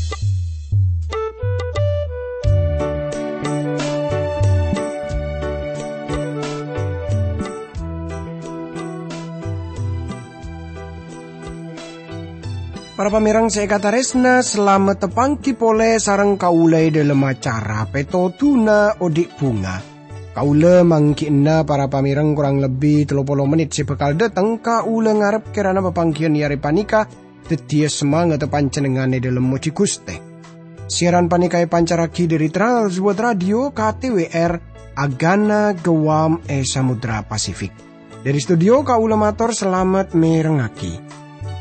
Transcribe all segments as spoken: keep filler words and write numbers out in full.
Para pamirang seekataresna selamat tepangki pole sareng kaulai dalam acara Peto Tuna Odik Bunga. Kaula mangkina para pamirang kurang lebih tiga puluh menit sebekal datang kaula ngarep kirana pepangkian yari panika tetia semangat pancenengane dalam moci Guste. Siaran panikai pancaraki dari Transworld Radio K T W R Agana Gewam E Samudra Pasifik. Dari studio kaula matur selamat merengaki.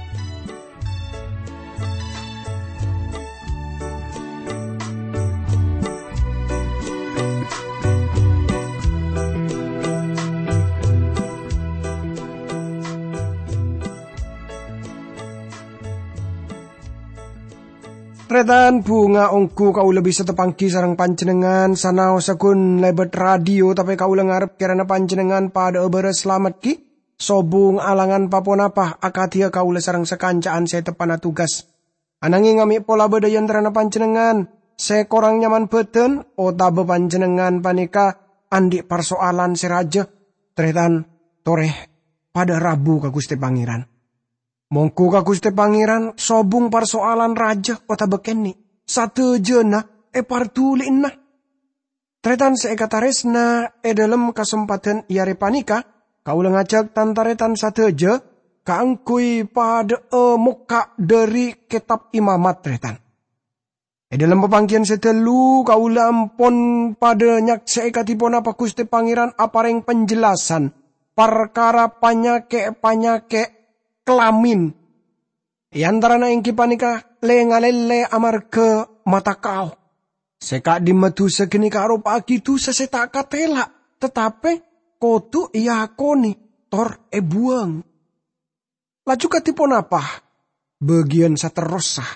Retan bunga ongku kau lebih setepangki sarang pancenengan sanau sakun lebet radio tapi kau ngarep kirana pancenengan pada obere selamat ki sobung alangan paponapa akatia kau sarang sekancaan saya tepana tugas anangi ngami pola bedayan terana pancenengan saya korang nyaman beten otabe pancenengan panika andi persoalan seraja tretan toreh pada Rabu ka Gusti Pangeran. Mongku ka Gusti Pangeran sobung persoalan raja kota bekeni satu jena e partulin na. Tretan seekataresna e dalam kesempatan iare panika kau ngajak tantaretan satu je kaangkui pada e muka dari kitab imamat tretan. E dalam pepangkian setelu kau lampon pada nyak seekatipon apa Gusti Pangeran apareng penjelasan perkara panyake-panyake kelamin. Yantarana ingki panika le ngalele amar ke mata kau. Seka dimetu segini karo pagi tu seseta katela. Tetapi kotu iya koni tor e buang. Laju katipon apa? Bagian saterusah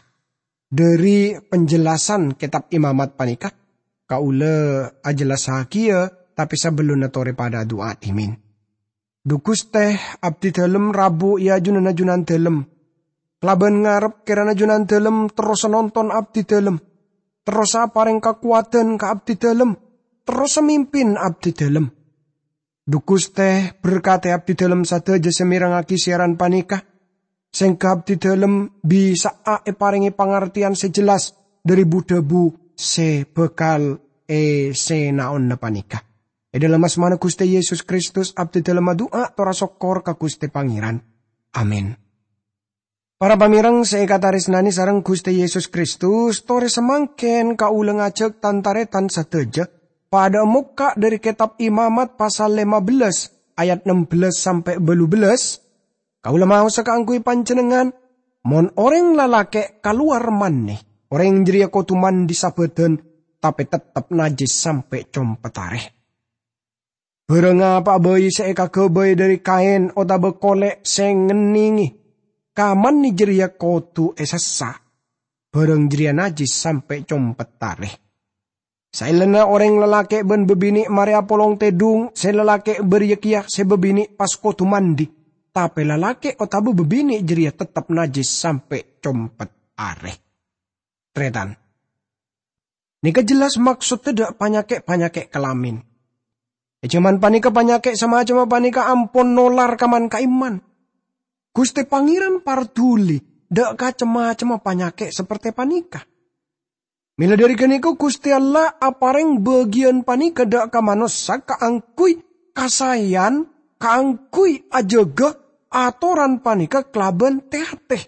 dari penjelasan kitab imamat panika. Kaula ajelas hakia tapi sebelum natore pada doa imin. Dukus teh abdi dalem Rabu ya junan junan dalem. Laban ngarep kirana junan dalem terus nonton abdi dalem. Terus apareng kekuatan ka abdi dalem. Terus mimpin abdi dalem. Dukus teh berkata abdi dalem sateja semirangaki siaran panika. Sengka abdi dalem bisa ae paringi pangertian sejelas dari budebu se bekal e se naon na panika. E dalam asmana Gusti Yesus Kristus abdi dalam doa tora sokor ka Gusti Pangeran. Amin. Para pamirang seekatarisnani sareng Gusti Yesus Kristus tore semangken kaula ngajak tantaretan sateja pada muka dari kitab Imamat pasal lima belas ayat enam belas sampai dua belas. Kaula mau sakaangkui panjenengan mon orang lalake kaluar maneh orang jeria kotuman disabedan tapi tetap najis sampai competare. Berenga pak bayi seeka kebayi dari kain otabe kolek sengeningi. Kaman ni jeria kotu esasa. Bereng jeria najis sampai compet tareh. Sailena orang lelake ben bebini maria polong tedung. Se lelake beryekiak se bebini pas kotu mandi. Tapi lelake otabe bebini jeria tetap najis sampai compet areh. Tretan. Nika jelas maksud tidak panyake-panyake kelamin. E cuman panika panyake sama cuma panika ampun nolar kaman kaiman. Gusti Pangeran partuli dak kacema-cema panyake seperti panika. Mila dari keniku Gusti Allah apareng bagian panika dak kamanosa kaangkui kasayan kaangkui ajega atoran panika kelaban teh-teh.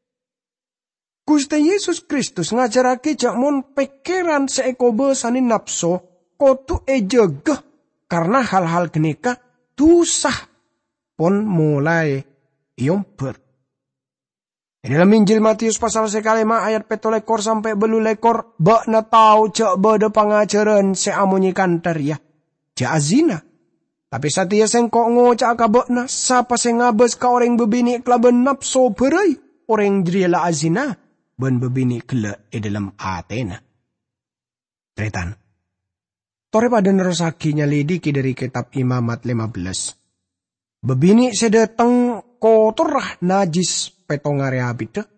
Gusti Yesus Kristus ngajarake jakmon pikiran seekobe sanin napso kotu ejegeh. Karena hal-hal genika tusah pun mulai yomper. Dalam Injil Matius pasal sekalima ayat petolekor sampai belu lekor. Bak na tau cak bada pangajaran seamunyikan teriak. Cak azina. Tapi satia sengkok ngocak ka bak na. Sapa sengabes ka orang bebini kelaban napso berai. Orang jeriala azina. Ben bebini kele e dalam Athena. Tretan. Tore pada nerosaki nyalidiki dari kitab Imamat lima belas. Bebini sedeteng kotorah najis petong area abita.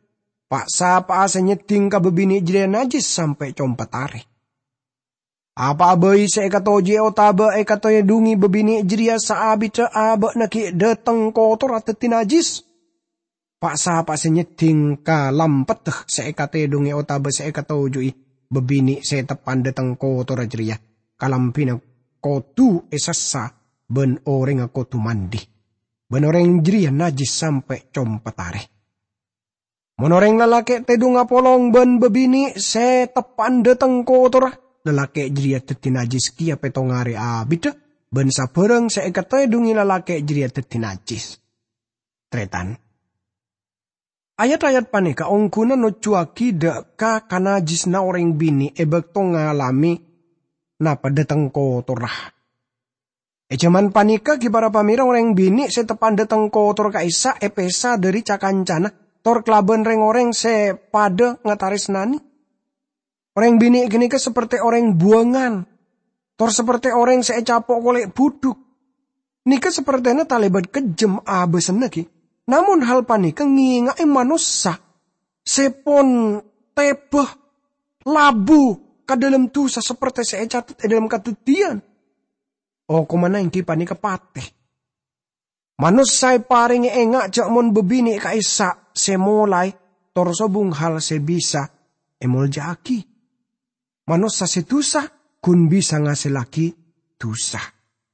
Paksa pa asa nyeting ka bebini jeria najis sampai compat are. Apa abai se ekatoje otaba ekatoye dungi bebini jeria saabi te aba naki dateng kotor atau tinajis. Paksa pa asa nyeting ka lampet se ekate dungi otaba se ekatojui bebini se tepan dateng kotor jeria. Kalampina kotu esasa ben orang kotu mandi. Ben orang jeria najis sampai compat are. Monoreng lalaki tedung apolong ben bebini se tepan dateng kotor. Lalaki jeria teti najis kia petongare abida. Ben sapereng se eka tedungi lalaki jeria teti najis. Tretan. Ayat-ayat paneka ongkuna no cuaki deka kanajis na orang bini ebek to ngalami napa dateng kotor. E jaman panika kibara pamira orang bini se tepan dateng kotor kaisa epesa dari cakancana. Tor kelaban reng-oreng se pada ngataris nani. Orang bini gini ke seperti orang buangan. Tor seperti orang se capok kolek buduk. Nika sepertinya talebat kejem abesen lagi. Namun hal panika ngingai manusia. Sepon tebeh labu ke dalam tusa seperti se catat dalam katutian. Oh kumana yang panika pateh. Manusia paring engak jak mon bebini kaisa. Semolai torsobung hal sebisa emol jaki. Manusia setusa kun bisa ngasih laki tusa.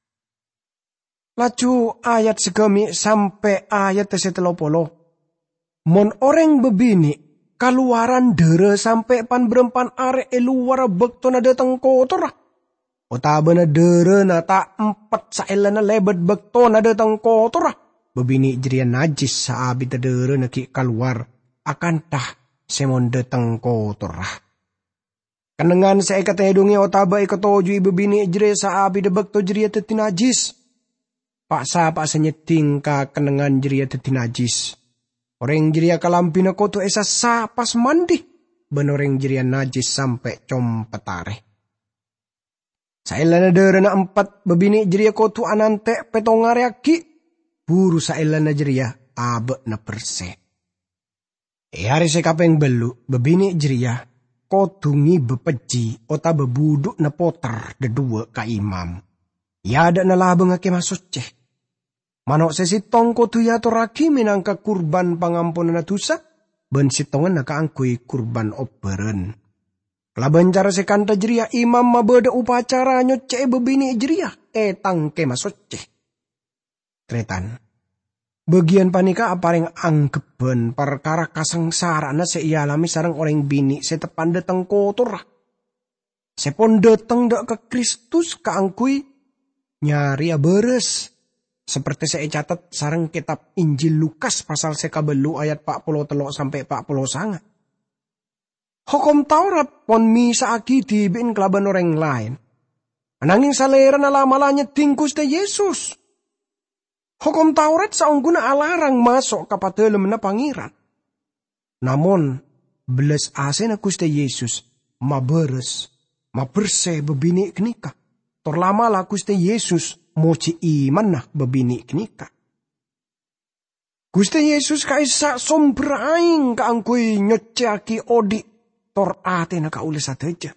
Laju ayat segemi sampai ayat setelopolo. Mon orang bebini kaluaran dere sampai pan berempan are eluara bektona datang kotor. Otabana dere na tak empat saelana lebet bektona datang kotor. Bebini jeria najis saabi tedere neki keluar akan tah semon dateng kotor. Kenengan saya kata hedungi otaba ikotojui bebini jeria saabi debek to jeria teti najis. Paksa paksa nyeting ka kenengan jeria teti najis. Orang jeria kalampina koto esa sa pas mandi. Ben orang jeria najis sampai competare. Sailana dere na empat bebini jeria koto anante petongare aki. Buru saelan na jeria abe na perse. E hari sekapeng belu bebini jeria kotungi bepeji ota bebuduk na poter dedua ka imam. Ya ada na labeng ake masuk ceh. Manok sesitong kotu ya toraki minangka kurban pangampunan na tusa. Ben sitongan na kaangkui kurban oberen. Kelaban cara sekanta jeria imam mabeda upacara nyoce bebini jeria. E tangke masuk ceh. Tretan. Bagian panika apareng anggeben perkara kasengsarana se ialami sareng orang bini se tepan dateng kotor. Sepon dateng dak ke Kristus kaangkui nyari beres. Seperti saya catat sareng kitab Injil Lukas pasal sekabelu ayat empat puluh tiga sampai empat puluh sembilan. Hukum Taurat pon misa aki dibin kelaban orang lain. Ananging salera na lamalanya tingkus de Yesus. Hukum Taurat saungguna alarang masuk kapatelem na pangeran. Namun, belas ase na Gusti Yesus, maberes, maberse bebini kenika. Torlama la Gusti Yesus, moci iman nah bebini kenika. Gusti Yesus kaisa sombra aing kaangkui nyocaki odi, tor ate na kaulis ateja.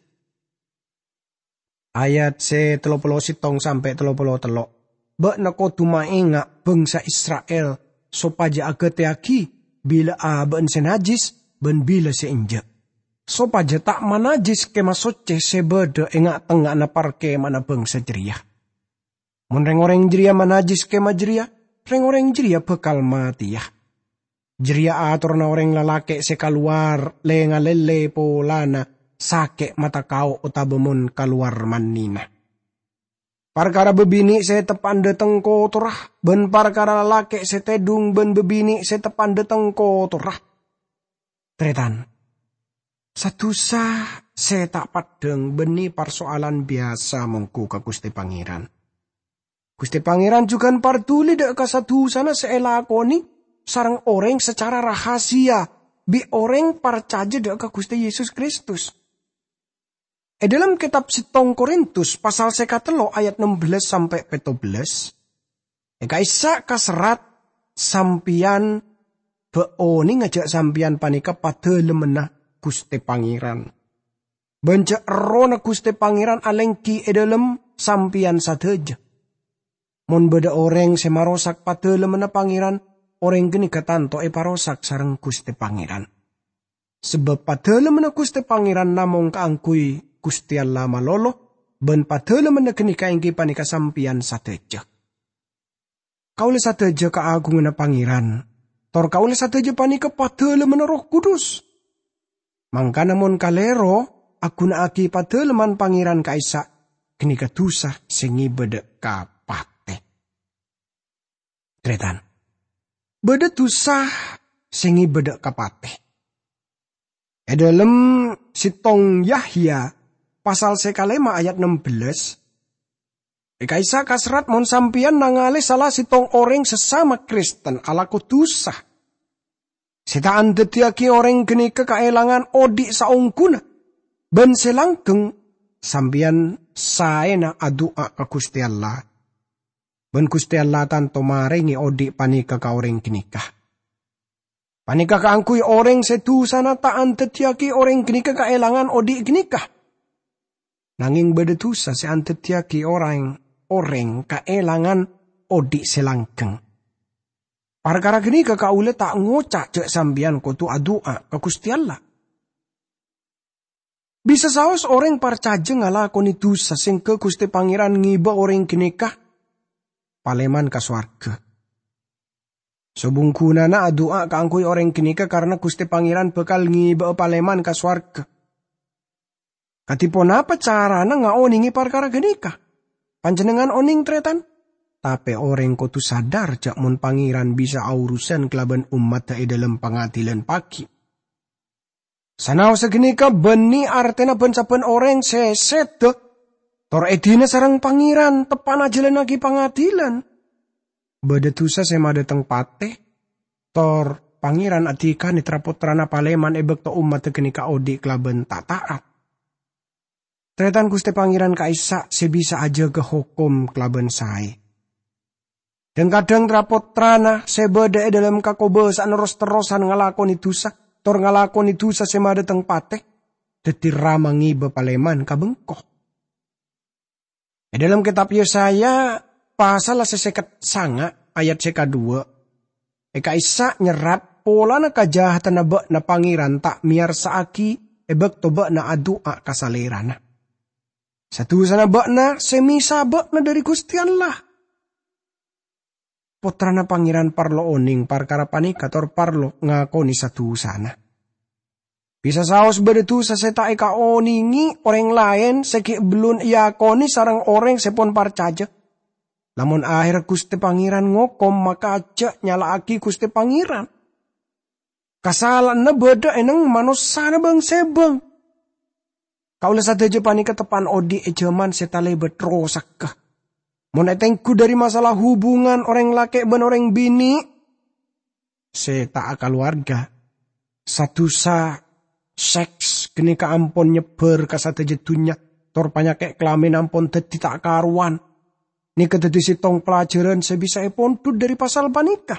Ayat se telopolo sitong sampai telopolo telok. Bak na ko tumainga bangsa Israel sopaja agateaki bila aban senajis ben bila seinja. Sopaja tak manajis ke masoce sebeda enga tengah na parke mana bangsa jeria. Mun reng-oreng jeria manajis ke majeria, reng-oreng jeria bekal mati ya. Jeria atur na orang lalake sekaluar lenga lele polana sake mata kau utabemun kaluar manina. Parkara bebini saya tepan dateng kotorah. Ben parkara laki setedung ben bebini saya tepan dateng kotorah. Tretan. Satu sah saya tak padeng beni persoalan biasa mengku ke Gusti Pangeran. Gusti Pangeran juga partuli dek ke satu sana seelakoni sarang orang secara rahasia. Bi orang percaya dek ke Gusti Yesus Kristus. E dalam kitab Sitong Korintus pasal sekatelo ayat enam belas sampai tujuh belas. E kaisa kaserat sampian beoni ngajak sampian panika padelem menah Gusti Pangeran. Bencak rona Gusti Pangeran alengki edalem sampian sadeja. Mon beda orang semarosak padelem menah Pangeran, orang geni katanto e parosak sareng Gusti Pangeran. Sebab padelem menah Gusti Pangeran namong kaangkui Gusti Allah malolo, ben padelem menah geni kaingki panika sampian sadeja. Kaule sadeja kaagungan Pangeran, tor kaule sadeja panika padelem menah Roh Kudus. Mangka namun kalero, aku naaki padeleman Pangeran kaisa, kini katusah sengi bede kapate. Tretan, bede tusah sengi bede kapate. Edalem sitong Yahya, pasal sekalema ayat enam belas, kaisa kasrat mon sampian nangale salah sitong orang sesama Kristen ala kutusah. Sitaan tetiaki orang geni kekaelangan odik saungkuna. Ben selangkeng sambian saena adua ke Gusti Allah. Ben Gusti Allah tanto marengi odik panika ka orang genikah. Panika kaangkui orang setu sana taan tetiaki orang geni kekaelangan odik genikah. Nanging bedetusa sean tetiaki orang orang kaelangan odik selangkeng. Perkara geni ke kaule tak ngocak cek sambian kotu adua ke Gusti Allah. Bisa saos orang parcaje ngalakoni dosa sing ke Gusti Pangeran ngiba orang genikah paleman ka swarga. Subungkunana adua kaangkui orang genikah karena Gusti Pangeran bekal ngiba paleman ka swarga. Katipun apa carana ngaoningi perkara genikah? Panjenengan oning tretan? Tapi orang kotu sadar jak mun Pangeran bisa urusan kelaban umat dae dalam pengadilan pagi. Sanau segenika beni artena ben-saben orang seset deh. Tor edina sarang Pangeran tepan ajalan lagi pengadilan. Bedetusa sema dateng pate. Tor Pangeran adika nitra putrana paleman ebek to umat genika odi kelaban tak taat. Tretan Gusti Pangeran kaisa sebisa aja ke hukum kelaban sae. Dan kadang trapotrana sebeda dalam kakobesaan ros-terosan ngalakoni dosa, tor ngalakoni dosa semada teng pate, dadi ramangi bepaleman kabengkoh. E dalam kitab Yesaya pasal seseket sanga ayat seka dua, eka isa nyerat pola na kajahatan na ba na Pangeran tak miar saaki ebek to ba na adua kasalerana. Satu sana ba na semisa ba na dari Gusti Allah. Putrana Pangeran parlo oning parkara panika tor parlo ngakoni satu sana. Bisa saos bedetu saseta eka oningi orang lain seki belum iakoni sarang orang sepon parcaja. Lamun akhir Gusti Pangeran ngokom maka aja nyalaaki Gusti Pangeran. Kasalan na beda eneng manusana bang sebeng. Kaulah sadeja panika tepan odi ejaman setale betrosakah. Monetengku dari masalah hubungan orang laki ben orang bini. Seta keluarga. Satu sa seks kini ka ampon nyeber kasate jetunya. Tor panyake kelamin ampon teti tak karuan. Ni kededi sitong pelajaran sebisa epon tu dari pasal panika.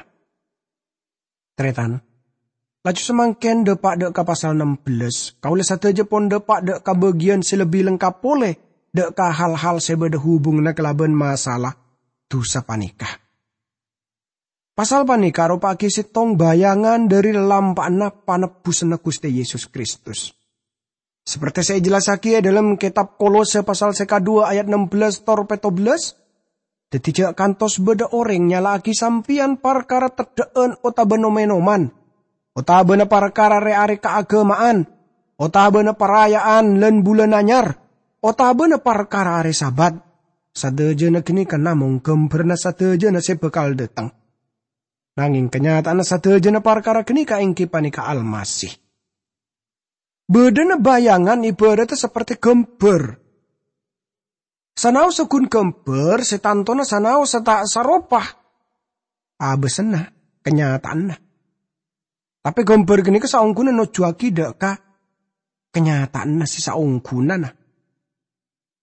Tretan. Laju semangken depak dek ka pasal enam belas. Kaulah sateja pon depak dek ka bagian selebih lengkap boleh. Dek ka hal-hal sebeda hubung na kelaban masalah dosa panikah. Pasal panikah rupaki sitong bayangan dari lampana panebus na Gusti Yesus Kristus. Seperti saya jelasaki dalam kitab Kolose pasal seka dua ayat enam belas tor peto belas. Detijak kantos beda orang nyalaki sampian parkara tedeen otabena menoman. Otabena parkara reare keagamaan. Otabena perayaan len bulan anyar. Otabena parkara are sabat, sadeja na kini kan namong gemberna sadeja na se bekal datang. Nanging kenyataan na sadeja na parkara kini ka ingki panika almasih. Beda na bayangan ibaratnya seperti gember. Sanau sekun gember, setanto na sanau seta saropah. Abesen na, kenyataan na. Tapi gember kini ka saungkunan no juaki dek ka, kenyataan na si saungkunan na.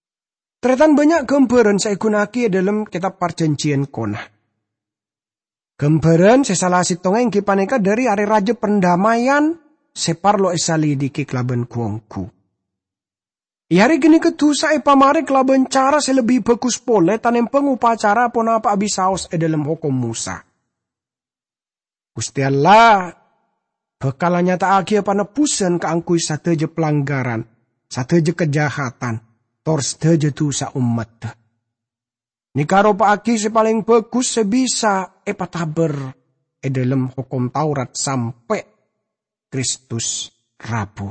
Tretan banyak gambaran saya gunaki dalam kitab perjanjian konah. Gambaran sesalah sitonga ingki paneka dari are raja pendamaian separlo esalidiki kelaban kuongku. Ihari gini ketusa e pamare kelaban cara selebih bagus pole tanem pengupacara pon apa abisaos e dalam hukum Musa. Gusti Allah bekalanya tak agia panepusan keangkui sateja pelanggaran, sateja kejahatan, tor sateja tusa umat. Nikaro paaki se paling bagus sebisa e pataber e dalam hukum Taurat sampai Kristus rabu.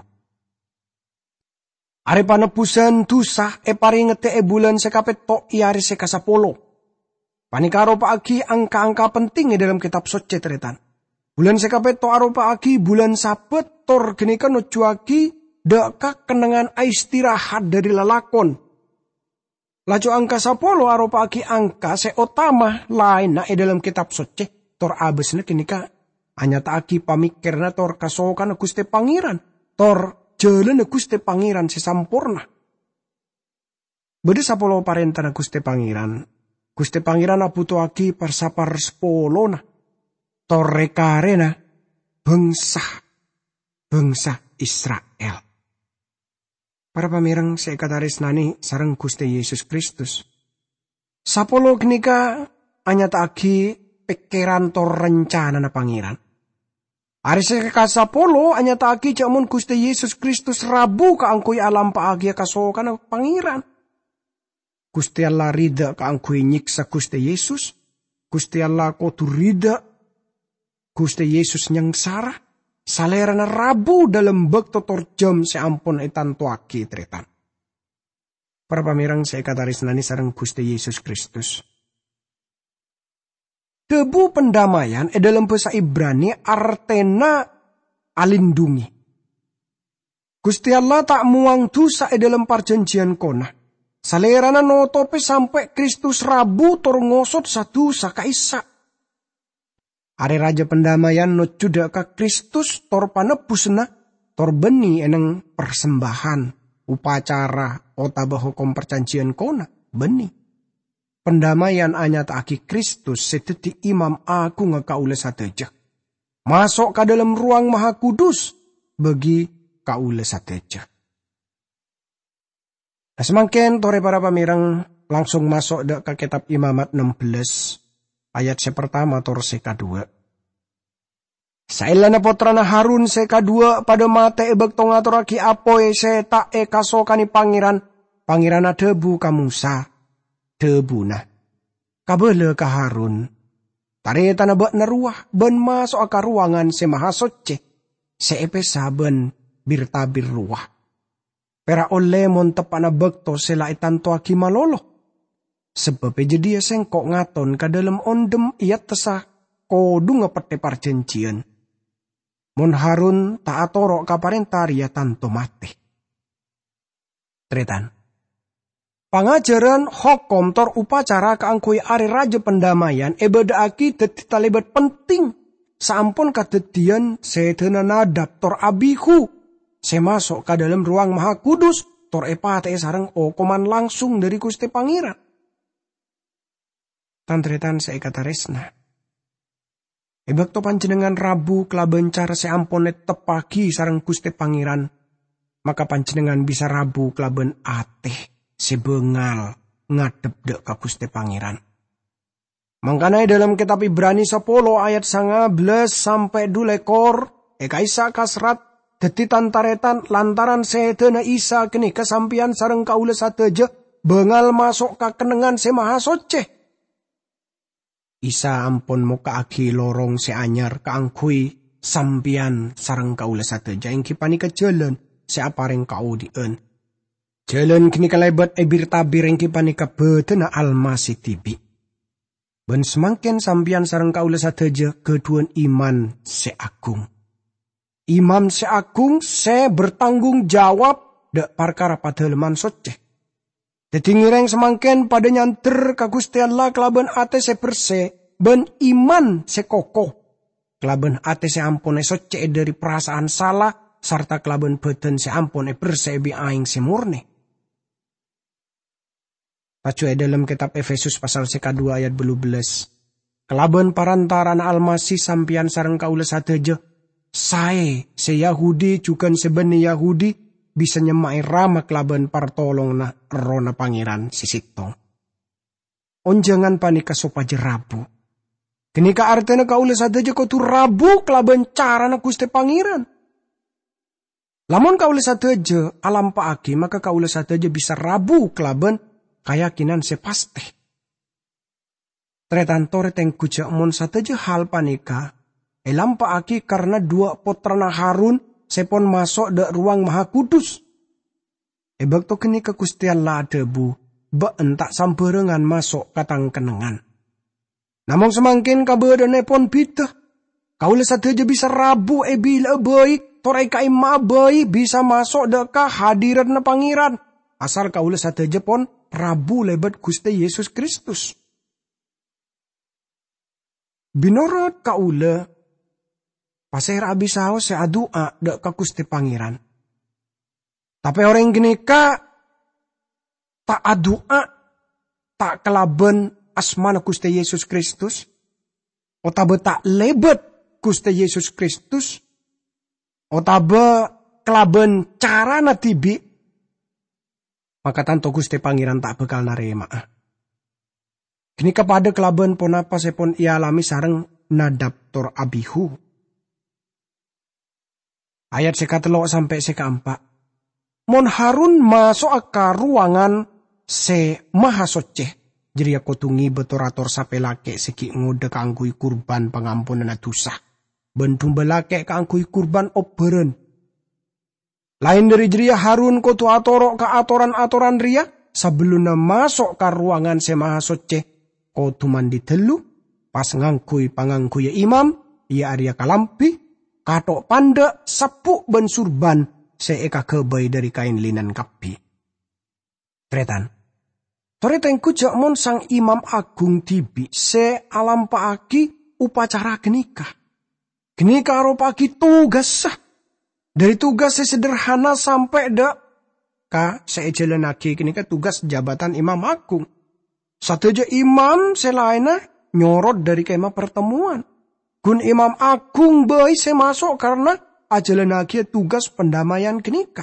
Are panepusan tusa e paringete e bulan sekapet to iari sekasapolo. Panikaro paaki angka-angka penting e dalam kitab suci teretan. Bulan sekapet to aro paaki bulan sabet tor genika nojuaki deka kenangan istirahat dari lelakon. Laju angka sapolo aropa aki angka seotama lain na e dalam kitab suci tor abesna kenika hanya tak aki pamikirna tor kasokan Gusti Pangeran tor jalan Gusti Pangeran sesampurna. Bede sapolo parentana Gusti Pangeran Gusti Pangeran aputo aki persapar sepolo na tor rekarena bangsa bangsa Israel. Para pamirang seikataris nani sareng Gusti Yesus Kristus. Sapolo kenika anya taagi pikiran tor rencana na pangeran. Ari sekaka sapolo anya taagi jamun Gusti Yesus Kristus rabu kaangkui alam paagi kasokan na pangeran. Gusti Allah rida kaangkui nyiksa Gusti Yesus. Gusti Allah kotu rida. Gusti Yesus nyangsara. Salera na rabu dalam bekto tor jam seampun etan tuaki tretan. Para pamirang seikataris nani sareng Gusti Yesus Kristus. Debu pendamaian e dalam bahasa Ibrani artena alindungi. Gusti Allah tak muang dosa e dalam perjanjian kona. Salera na notope sampai Kristus rabu tor ngosot satu sakaisa. Are raja pendamaian no juda ka Kristus tor panebusna tor beni eneng persembahan upacara otabah hukum perjanjian kona beni. Pendamaian anya taaki Kristus seteti imam agung kaula sateja. Masuk ke dalam ruang maha kudus bagi kaula sateja. Nah, semangken tore para pamirang langsung masuk dak ke kitab Imamat enam belas. Ayat sepertama tor seka dua. Sailana potrana Harun seka dua pada mate ebek tongator aki apoe seta e kasokani pangeran. Pangirana debu ka Musa. Debuna. Kabele ka Harun. Tari tanah bak naruah ben masuk ka ruangan se maha soce. Seepe saben birtabir ruah. Pera ole montepana bekto sela itanto aki malolo. Sebab jadi sengkok ngaton ka dalam ondem ia tesah kodu ngepete parjanjian. Mon Harun tak atorok ka parentaria tanto mate. Tretan. Pangajaran hukum tor upacara kaangkui ari raja pendamaian ebadaaki dadi talibat penting. Sampun kadedian sedena Nadab tor Abihu. Semasuk ka dalam ruang maha kudus tor epate sareng okoman langsung dari Gusti Pangeran. Tantretan seikataresna. Ebak to panjenengan rabu kelaban cara seampone tepagi sareng Gusti Pangeran. Maka panjenengan bisa rabu kelaban ateh sebengal ngadep dek ka Gusti Pangeran. Mangkana dalam kitab Ibrani sepuluh ayat lima belas sampai dulekor eka isa kasrat deti tantaretan lantaran sedena isa kini kesampian sareng kaula sateja bengal masuk ka kenengan se maha soce. Isa ampun muka aki lorong seanyar kaangkui sampian sareng kaula sateja ing kipani ke jalan seapareng kau dien. Jalan kini kalebat ebir tabir ing kipani ke betena almasi tibi. Ben semangken sampian sareng kaula sateja keduan iman seagung. Imam seagung se bertanggung jawab dak perkara padaleman soce. Dadi ngireng semangken pada nyanter ka Gusti Allah kelaban ate se berse ben iman se kokoh. Kelaban ate se ampune soce dari perasaan salah sarta kelaban beten se ampune berse bi aing se murni. Pacu dalam kitab Efesus pasal seka dua ayat belas. Kelaban parantaran almasih sampian sareng kaula sateje, sae se Yahudi juga sebeni Yahudi bisa nyemai rama kelaban partolong na rona pangeran sisitong. Onjangan panika sopa jerabu. Kenika artena kaula sateje kau tu rabu kelaban cara na Gusti pangeran. Lamun kaula sateje alam paaki maka kaula sateje bisa rabu kelaban keyakinan sepasteh. Tretan tore teng kuja mon sateje hal panika. Elam paaki karena dua putrana Harun sepon masuk de ruang maha kudus. Ebak to kenika Gusti Allah debu be entak samperengan masuk katang kenengan. Namong semangkin kabedane pon bida. Kaula sateje bisa rabu e bila baik tore kai mabai bisa masuk de ka hadirat na pangeran. Asal kaula sateje pon rabu lebet Gusti Yesus Kristus. Binorot kaula pasir abisao se adua dek ka Gusti pangeran. Tapi orang gini ka tak adua tak kelaben asmana Gusti Yesus Kristus. Otabe tak lebet Gusti Yesus Kristus. Otabe kelaben carana tibi. Maka tanto Gusti pangeran tak bakal narema. Kini kepada kelaban pon apa sepon ia alami sareng Nadab tor Abihu. Ayat sekatelok sampai sekaempat. Mon Harun masuk ke ruangan se maha soceh. Jadi aku tungi betorator sapelake seki ngode kangkui kurban pengampunan dosa. Bentum belake kangkui kurban oberen. Lain dari jeria Harun kotu atorok ke atoran-atoran ria. Sebelum masuk ke ruangan se maha soceh. Kau tuman ditelu, pas ngangkui pangangkui imam, ia Arya kalampi, katok panda, sepuk ben surban, seeka kebay dari kain linan kapi. Tretan. Tore tengku jakmon sang imam agung tibi, se alam paaki upacara genikah. Genikah aro paaki tugas sah. Dari tugas sederhana sampai dak, ka seejelenaki genikah tugas jabatan imam agung. Satu aja imam selaina nyorot dari kemah pertemuan. Gun imam agung bayi saya masuk karena ajalan lagi tugas pendamaian kenikah.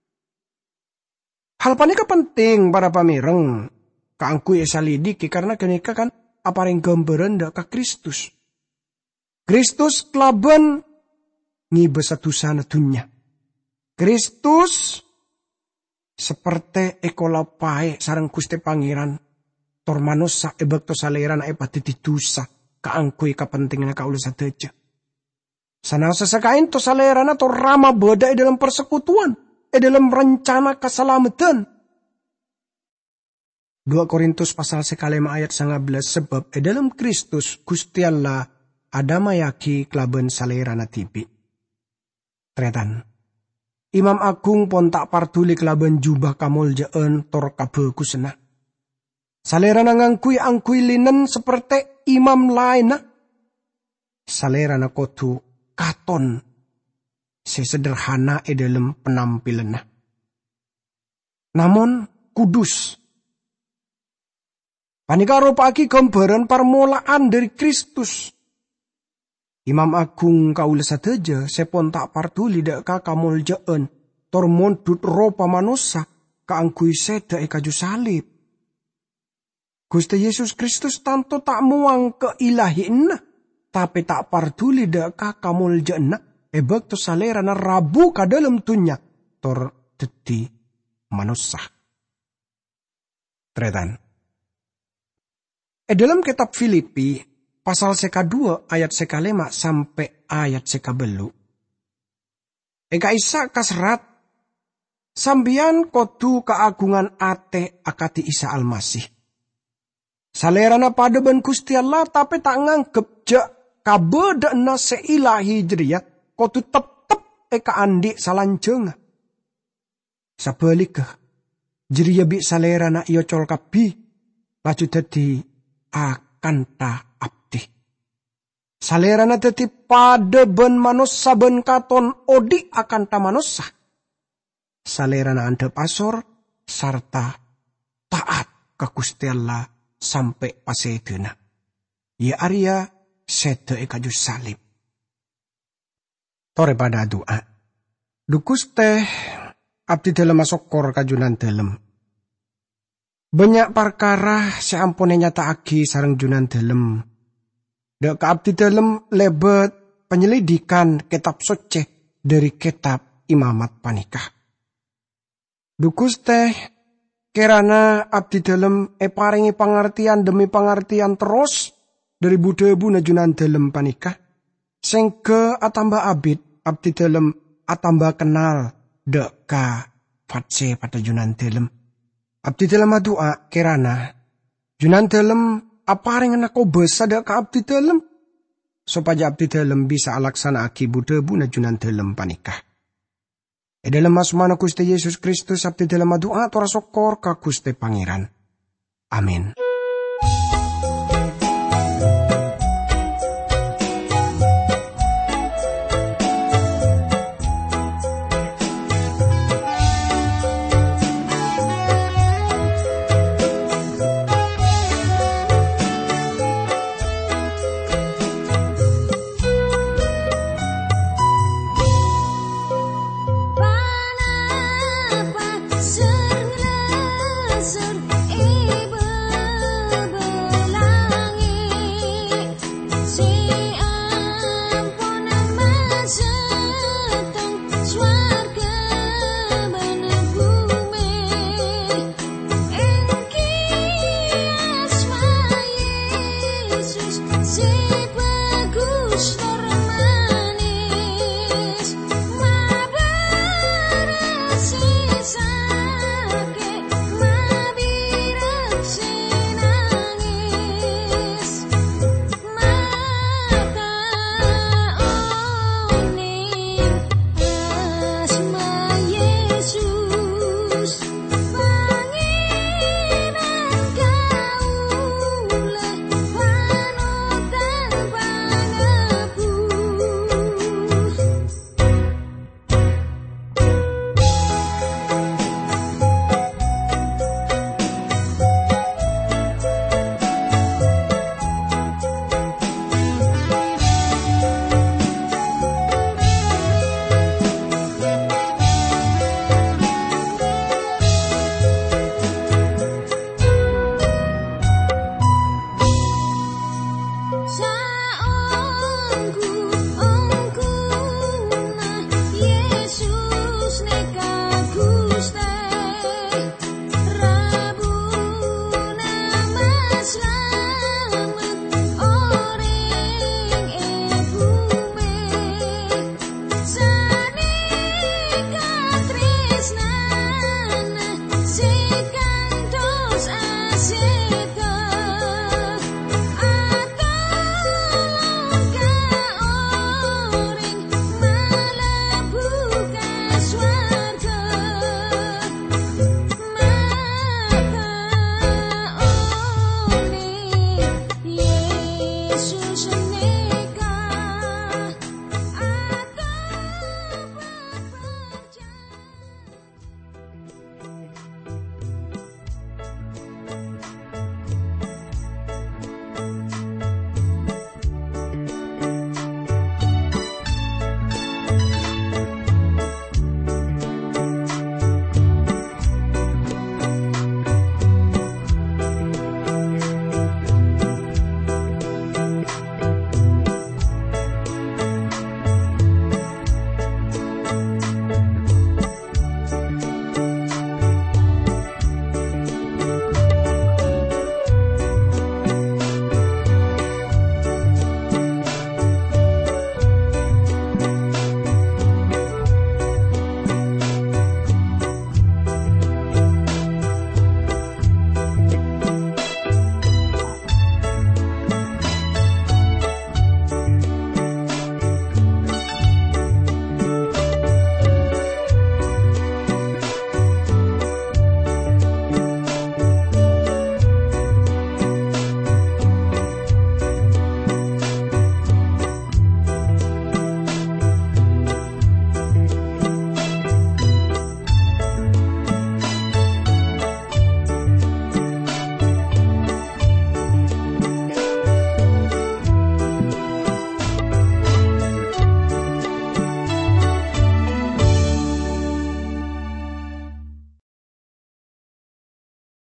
Hal panika penting para pamireng. Kaangku ya salidiki karena kenikah kan apa yang gambaran dak ka Kristus. Kristus kelaban ngibe satu sana dunya. Kristus seperti ekolapai sarang Gusti pangeran. Tor manusia ebek to saleran ay pati titusa kaangkoy kapentingan na kaula sateja. Sana sasakain to saleran na to rama beda e dalam persekutuan, e dalam rencana keselamatan. dua Korintus pasal sekalima ayat sangabelas sebab e dalam Kristus Gusti Allah ada mayaki kelaben saleran na tibi. Tretan. Imam Agung pon tak partuli kelaben jubah kamuljaan tor kabekusna. Salera nangangkui angkui linen seperti imam lain. Salera na kotu katon sesederhana e dalam penampilan. Namun kudus. Panika ropaki gambaran permulaan dari Kristus. Imam Agung kaula sateja sepon tak partuli dak ka kamuljaan tor mondut ropa manusia kaangkui seda e kaju salib. Gusti Yesus Kristus tanto tak muang ke ilahin, tapi tak partuli deka kamul jena, ebek to salera na rabu ka dalam tunya, tor teti manusia. Tretan. E dalam kitab Filipi, pasal seka dua ayat seka lima sampai ayat seka belu. Eka isa kasrat, sambian kotu keagungan ate akati Isa Almasih. Salerana pada ben Gusti Allah tapi tak nganggep jak kabedana seilahi jeria kotu tetep eka andi salanjeng. Sabalikah jeria bi salerana iyo col kabi laju dadi akan ta abdi. Salerana dadi pada ben manusia ben katon odi akan ta manusia. Salerana anda pasor sarta taat ke Gusti Allah sampai pasedena. Ya Arya sete e kaju salib. Tore pada doa. Dukus teh abdi dalam masokor kajunan dalam. Banyak perkara seampune nyata agi sareng junan dalam. Dek ka abdi dalam lebet penyelidikan kitab suci dari kitab imamat panikah. Dukus teh kerana abdi dalam e paringi pangertian demi pangertian terus dari budaya buna junan dalam panikah. Sengke atamba abid abdi dalam atamba kenal dek ka fatse pada junan dalam. Abdi dalam doa kerana junan dalam aparing anak obesa dek ka abdi dalam. Supaya abdi dalam bisa alaksana aki budaya buna junan dalam panikah. E dalam asmana Gusti Yesus Kristus abdi dalam doa tora sokor ka Gusti Pangeran. Amin.